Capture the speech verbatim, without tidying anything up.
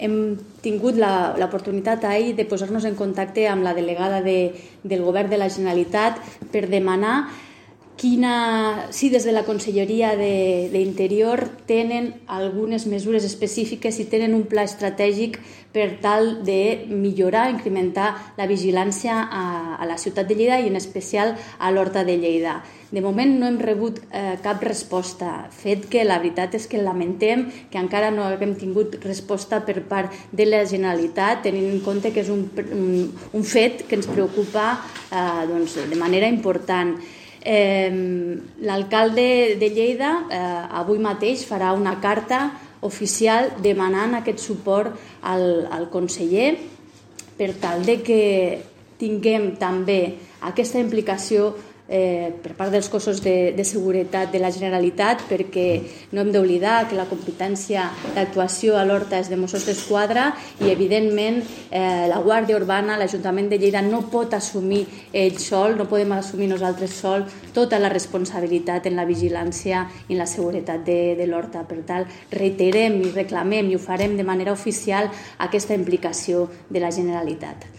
Hem tingut l'oportunitat ahir de posar-nos en contacte amb la delegada de, del Govern de la Generalitat per demanar quina, si des de la Conselleria d'Interior tenen algunes mesures específiques, si tenen un pla estratègic per tal de millorar, incrementar la vigilància a, a la ciutat de Lleida i en especial a l'Horta de Lleida. De moment no hem rebut eh, cap resposta, fet que la veritat és que lamentem que encara no haguem tingut resposta per part de la Generalitat, tenint en compte que és un, un, un fet que ens preocupa eh, doncs, de manera important. Eh, L'alcalde de Lleida eh, avui mateix farà una carta oficial demanant aquest suport al, al conseller per tal de que tinguem també aquesta implicació Eh, per part dels cossos de, de seguretat de la Generalitat, perquè no hem d'oblidar que la competència d'actuació a l'Horta és de Mossos d'Esquadra i evidentment eh, la Guàrdia Urbana, l'Ajuntament de Lleida no pot assumir ell sol, no podem assumir nosaltres sol tota la responsabilitat en la vigilància i en la seguretat de, de l'Horta. Per tant, reiterem i reclamem i ho farem de manera oficial aquesta implicació de la Generalitat.